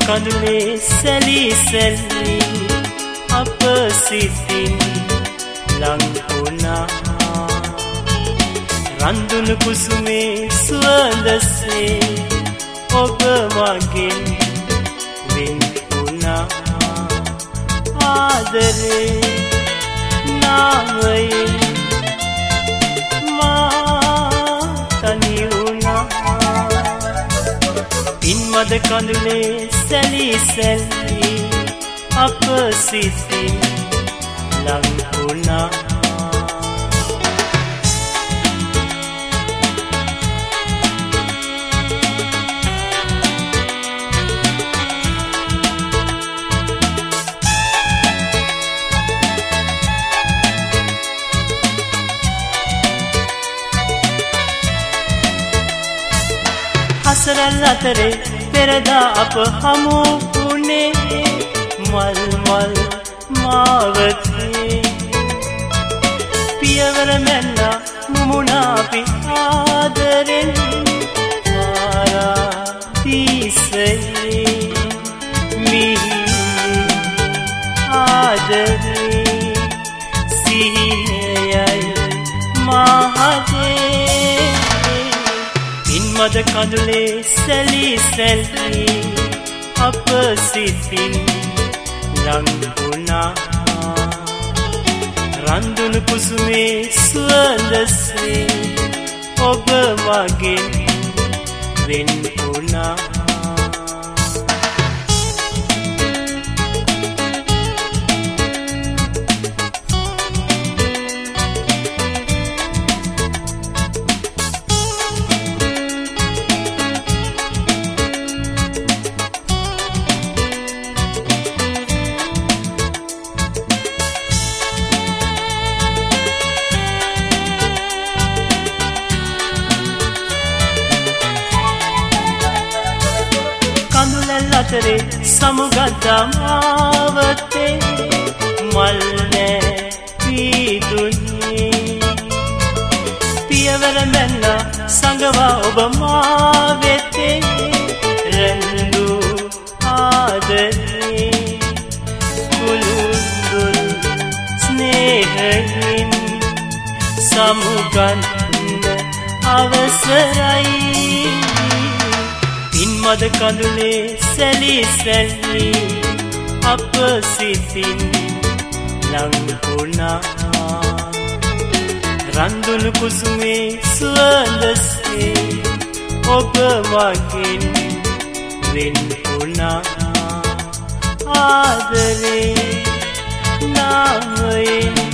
කඳුලේ සැලි සැලි අප සිතින් ලං වුණා රන්දුන කුසුමේ සුවඳසේ ඔබ මගෙන් වෙන් වුණා ආදරේ නාමයෙන් මා තනි වුණා ඉන්මද කඳුලේ සැලි සැලි අප සිතින් ලං වුණා හසරල් අතරේ පෙරදා අප හමු වුණේ මල් මල් මාවතේ පියවර මැල්ලා මුමුණා අපි ආදරෙන් පාරාදීසයේ මිහි ආදරේ සිහිනයයි මහදේ ඉන්මද කඳුලේ සැලි සැලි අප සිතින් ලං වුණා රන්දුන කුසුමේ සුවඳසේ ඔබ මගෙන් වෙන් වුණා කඳුලැල් අතරේ සමුගත්තා මාවතේ මල් නෑ පීදුනේ පියවර මැල්ලා සඟවා ඔබ මා වෙතේ රැඳු ආදරේ කුළුඳුල් ස්නේහයෙන් සමුගන්න අවසරයි ඉන්මද කඳුලේ සැලි සැලි අප සිතින් ලං වුණා රන්දුන කුසුමේ සුවඳසේ ඔබ මගෙන් වෙන් වුණා ආදරේ නාමයෙන්